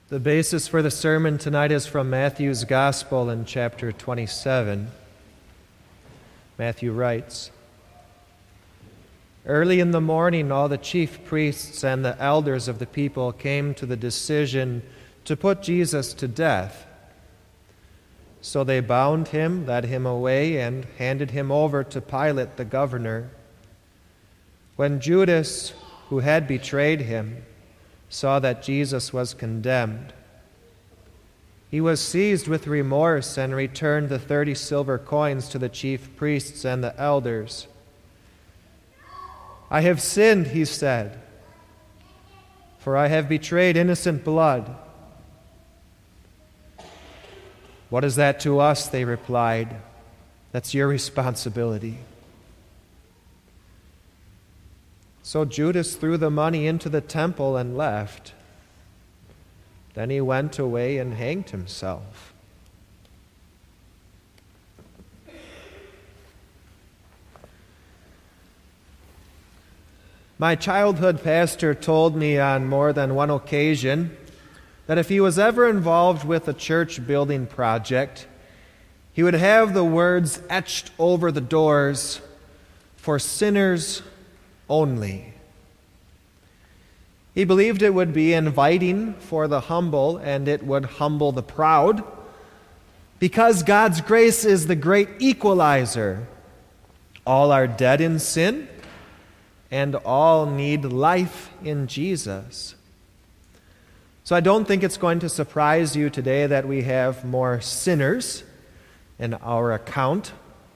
The basis for the sermon tonight is from Matthew's Gospel in chapter 27. Matthew writes, "Early in the morning, all the chief priests and the elders of the people came to the decision to put Jesus to death. So they bound him, led him away, and handed him over to Pilate the governor. When Judas, who had betrayed him, saw that Jesus was condemned, he was seized with remorse and returned the 30 silver coins to the chief priests and the elders. 'I have sinned,' he said, 'for I have betrayed innocent blood.' 'What is that to us?' they replied. 'That's your responsibility.' So Judas threw the money into the temple and left. Then he went away and hanged himself." My childhood pastor told me on more than one occasion that if he was ever involved with a church building project, he would have the words etched over the doors, "For sinners only." He believed it would be inviting for the humble and it would humble the proud, because God's grace is the great equalizer. All are dead in sin, and all need life in Jesus. So I don't think it's going to surprise you today that we have more sinners in our account.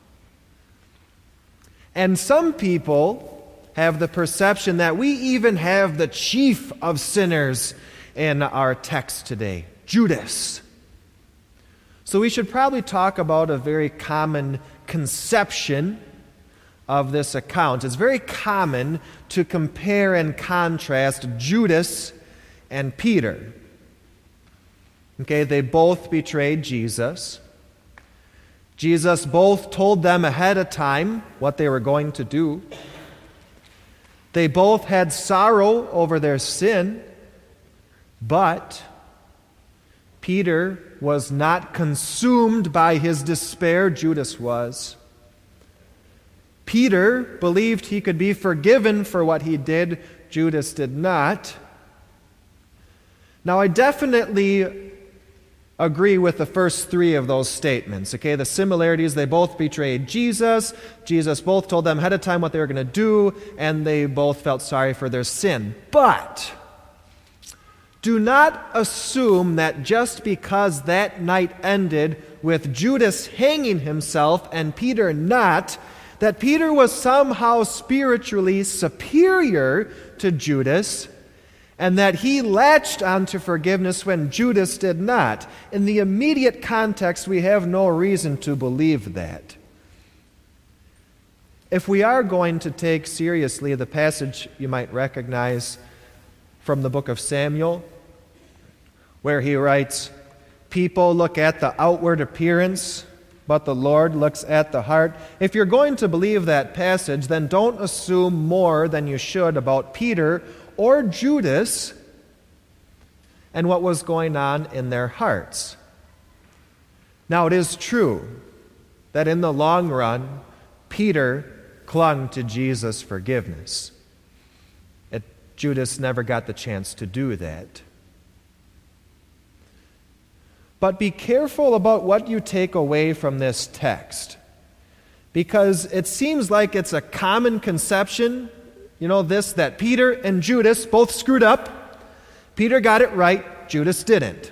And some people have the perception that we even have the chief of sinners in our text today, Judas. So we should probably talk about a very common conception of this account. It's very common to compare and contrast Judas and Peter. Okay, they both betrayed Jesus. Jesus both told them ahead of time what they were going to do. They both had sorrow over their sin, but Peter was not consumed by his despair. Judas was. Peter believed he could be forgiven for what he did. Judas did not. Now, I definitely agree with the first three of those statements. Okay, the similarities: they both betrayed Jesus. Jesus both told them ahead of time what they were going to do, and they both felt sorry for their sin. But do not assume that just because that night ended with Judas hanging himself and Peter not, that Peter was somehow spiritually superior to Judas, and that he latched onto forgiveness when Judas did not. In the immediate context, we have no reason to believe that. If we are going to take seriously the passage you might recognize from the book of Samuel, where he writes, "People look at the outward appearance, but the Lord looks at the heart." If you're going to believe that passage, then don't assume more than you should about Peter or Judas and what was going on in their hearts. Now, it is true that in the long run, Peter clung to Jesus' forgiveness. Judas never got the chance to do that. But be careful about what you take away from this text, because it seems like it's a common conception, that Peter and Judas both screwed up. Peter got it right, Judas didn't.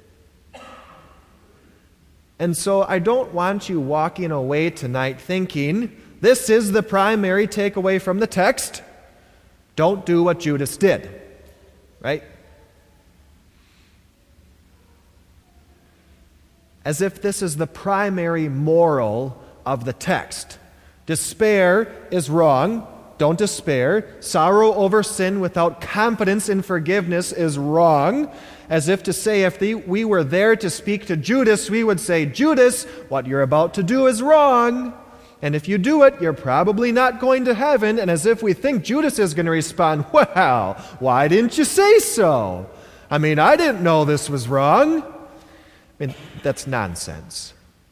And so I don't want you walking away tonight thinking, this is the primary takeaway from the text: don't do what Judas did, right? As if this is the primary moral of the text. Despair is wrong. Don't despair. Sorrow over sin without confidence in forgiveness is wrong. As if to say, if we were there to speak to Judas, we would say, "Judas, what you're about to do is wrong. And if you do it, you're probably not going to heaven." And as if we think Judas is going to respond, "Well, why didn't you say so?" I mean, I didn't know this was wrong. I mean, that's nonsense.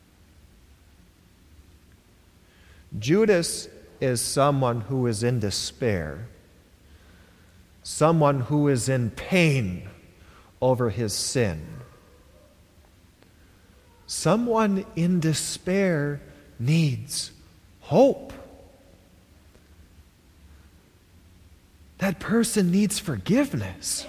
Judas is someone who is in despair, someone who is in pain over his sin. Someone in despair needs hope. That person needs forgiveness.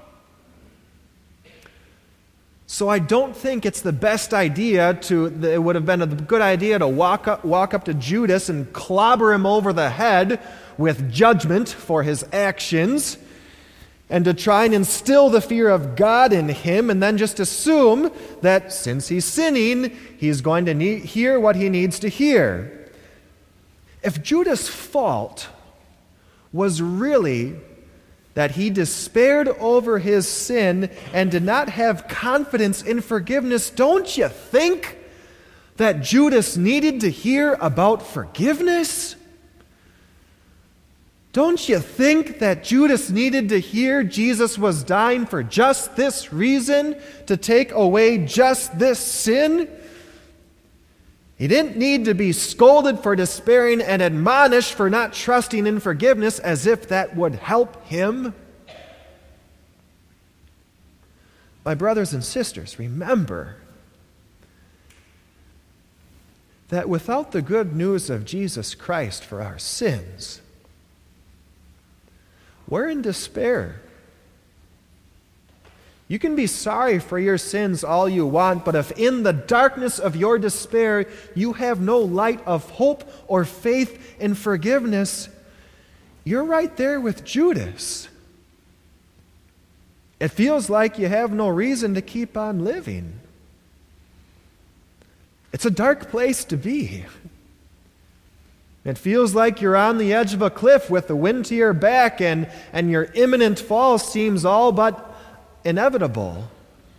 So I don't think it's the best idea it would have been a good idea to walk up to Judas and clobber him over the head with judgment for his actions, and to try and instill the fear of God in him, and then just assume that since he's sinning, he's going to hear what he needs to hear. If Judas' fault was really that he despaired over his sin and did not have confidence in forgiveness, don't you think that Judas needed to hear about forgiveness? Don't you think that Judas needed to hear Jesus was dying for just this reason, to take away just this sin? He didn't need to be scolded for despairing and admonished for not trusting in forgiveness, as if that would help him. My brothers and sisters, remember that without the good news of Jesus Christ for our sins, we're in despair. You can be sorry for your sins all you want, but if in the darkness of your despair you have no light of hope or faith in forgiveness, you're right there with Judas. It feels like you have no reason to keep on living. It's a dark place to be. It feels like you're on the edge of a cliff with the wind to your back, and your imminent fall seems all but inevitable.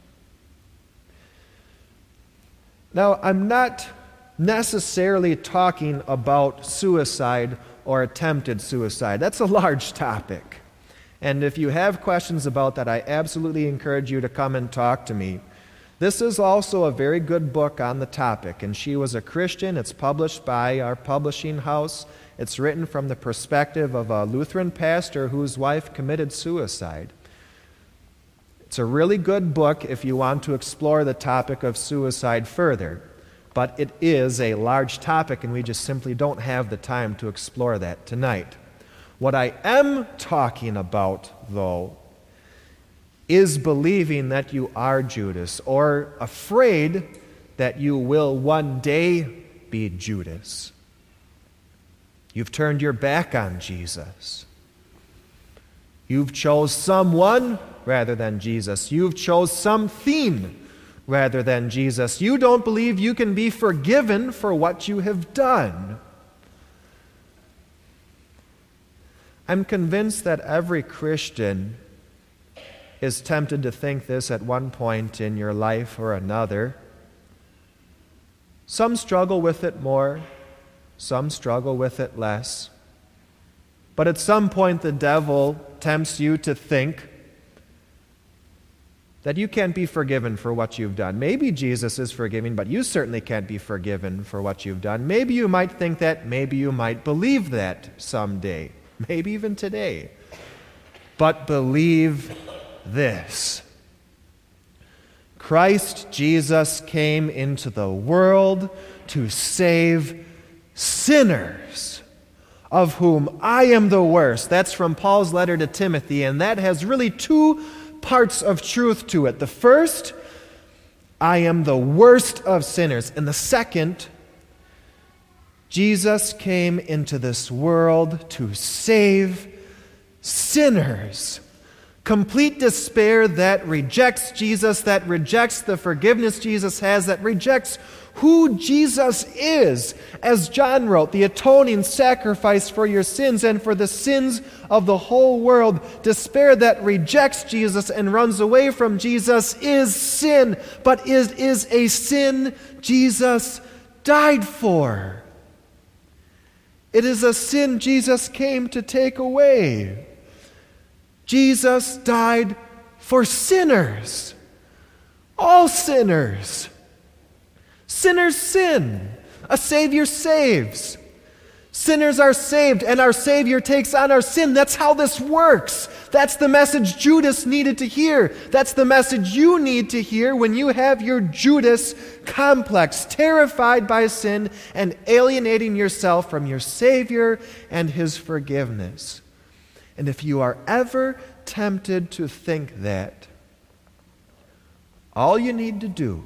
Now, I'm not necessarily talking about suicide or attempted suicide. That's a large topic. And if you have questions about that, I absolutely encourage you to come and talk to me. This is also a very good book on the topic, and She Was a Christian. It's published by our publishing house. It's written from the perspective of a Lutheran pastor whose wife committed suicide. It's a really good book if you want to explore the topic of suicide further, but it is a large topic, and we just simply don't have the time to explore that tonight. What I am talking about, though, is believing that you are Judas, or afraid that you will one day be Judas. You've turned your back on Jesus. You've chose someone rather than Jesus. You've chose something rather than Jesus. You don't believe you can be forgiven for what you have done. I'm convinced that every Christian is tempted to think this at one point in your life or another. Some struggle with it more, some struggle with it less. But at some point the devil tempts you to think that you can't be forgiven for what you've done. Maybe Jesus is forgiving, but you certainly can't be forgiven for what you've done. Maybe you might think that, maybe you might believe that someday, maybe even today. But believe this: Christ Jesus came into the world to save sinners, of whom I am the worst. That's from Paul's letter to Timothy, and that has really two parts of truth to it. The first, I am the worst of sinners. And the second, Jesus came into this world to save sinners. Complete despair that rejects Jesus, that rejects the forgiveness Jesus has, that rejects who Jesus is. As John wrote, the atoning sacrifice for your sins and for the sins of the whole world. Despair that rejects Jesus and runs away from Jesus is sin, but it is a sin Jesus died for. It is a sin Jesus came to take away. Jesus died for sinners. All sinners. Sinners sin. A Savior saves. Sinners are saved, and our Savior takes on our sin. That's how this works. That's the message Judas needed to hear. That's the message you need to hear when you have your Judas complex, terrified by sin and alienating yourself from your Savior and His forgiveness. And if you are ever tempted to think that, all you need to do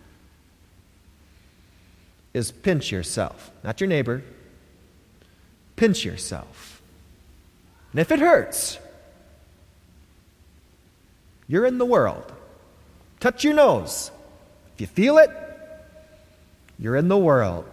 is pinch yourself, not your neighbor. Pinch yourself. And if it hurts, you're in the world. Touch your nose. If you feel it, you're in the world.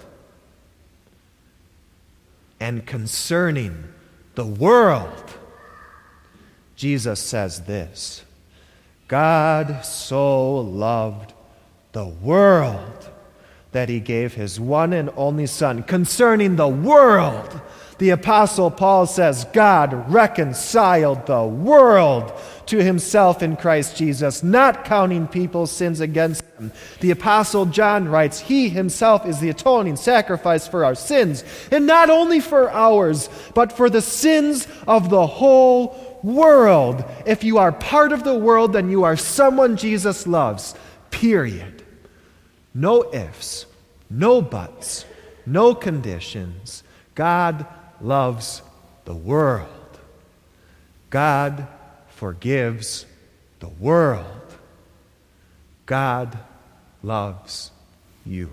And concerning the world, Jesus says this: God so loved the world that He gave His one and only Son. Concerning the world, the Apostle Paul says, God reconciled the world to Himself in Christ Jesus, not counting people's sins against them. The Apostle John writes, He Himself is the atoning sacrifice for our sins, and not only for ours, but for the sins of the whole world. If you are part of the world, then you are someone Jesus loves. Period. No ifs, no buts, no conditions. God loves the world. God forgives the world. God loves you.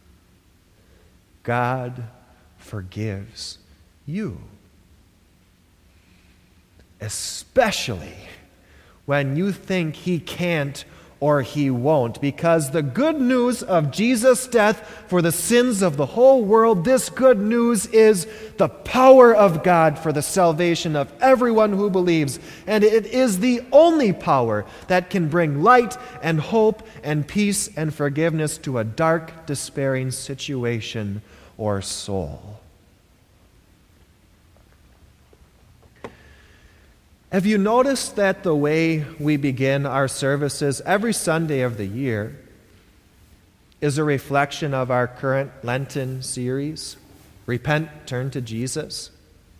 God forgives you. Especially when you think He can't or He won't, because the good news of Jesus' death for the sins of the whole world, this good news is the power of God for the salvation of everyone who believes, and it is the only power that can bring light and hope and peace and forgiveness to a dark, despairing situation or soul. Have you noticed that the way we begin our services every Sunday of the year is a reflection of our current Lenten series, Repent, Turn to Jesus?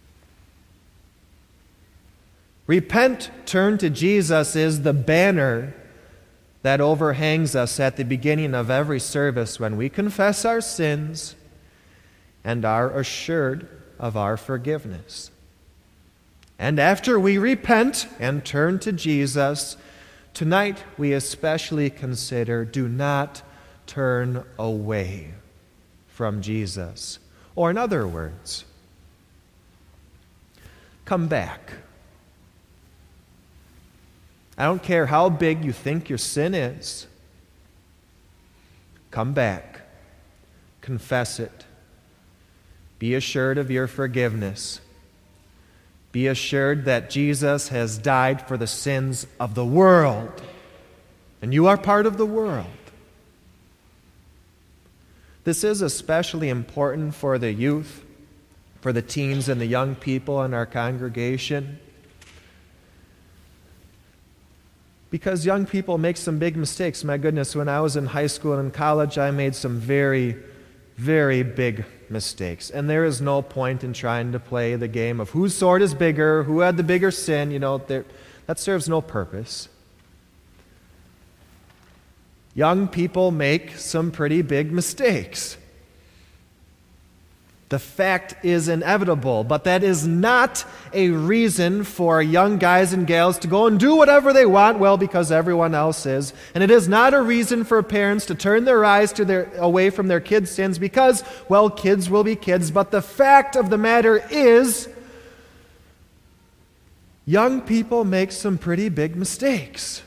Repent, Turn to Jesus is the banner that overhangs us at the beginning of every service when we confess our sins and are assured of our forgiveness. And after we repent and turn to Jesus, tonight we especially consider, do not turn away from Jesus. Or in other words, come back. I don't care how big you think your sin is. Come back. Confess it. Be assured of your forgiveness. Be assured that Jesus has died for the sins of the world, and you are part of the world. This is especially important for the youth, for the teens and the young people in our congregation, because young people make some big mistakes. My goodness, when I was in high school and in college, I made some very, very big mistakes. And there is no point in trying to play the game of whose sword is bigger, who had the bigger sin. That serves no purpose. Young people make some pretty big mistakes. The fact is inevitable, but that is not a reason for young guys and gals to go and do whatever they want, well, because everyone else is. And it is not a reason for parents to turn their eyes away from their kids' sins because, well, kids will be kids. But the fact of the matter is, young people make some pretty big mistakes.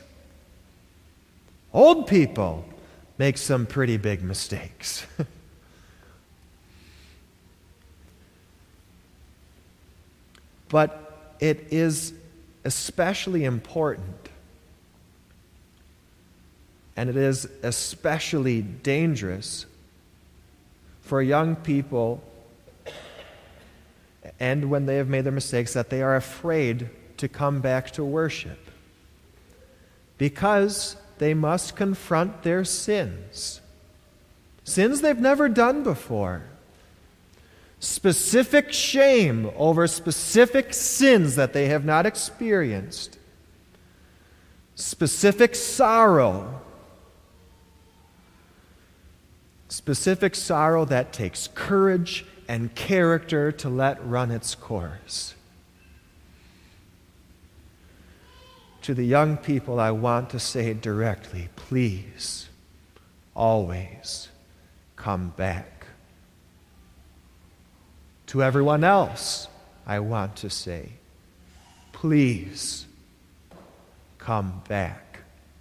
Old people make some pretty big mistakes. But it is especially important, and it is especially dangerous for young people, and when they have made their mistakes, that they are afraid to come back to worship. because they must confront their sins. Sins they've never done before. Specific shame over specific sins that they have not experienced. Specific sorrow. Specific sorrow that takes courage and character to let run its course. To the young people, I want to say directly, please, always come back. To everyone else, I want to say, please come back.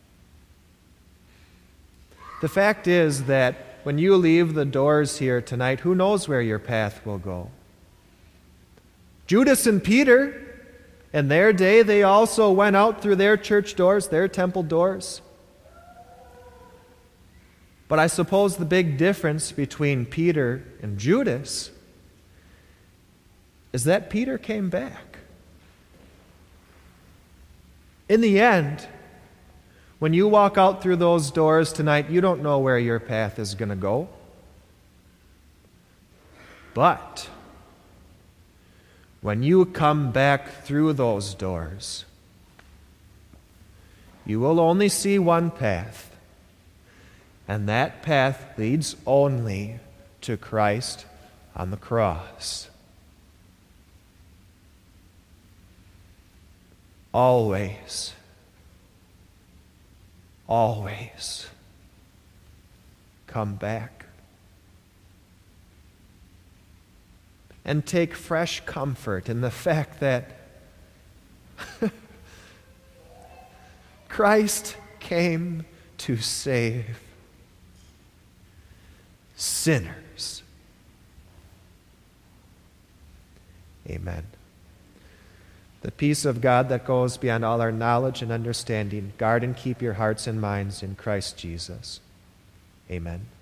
The fact is that when you leave the doors here tonight, who knows where your path will go? Judas and Peter, in their day, they also went out through their church doors, their temple doors. But I suppose the big difference between Peter and Judas is that Peter came back. In the end, when you walk out through those doors tonight, you don't know where your path is going to go. But when you come back through those doors, you will only see one path, and that path leads only to Christ on the cross. Always, always come back. And take fresh comfort in the fact that Christ came to save sinners. Amen. The peace of God that goes beyond all our knowledge and understanding, guard and keep your hearts and minds in Christ Jesus. Amen.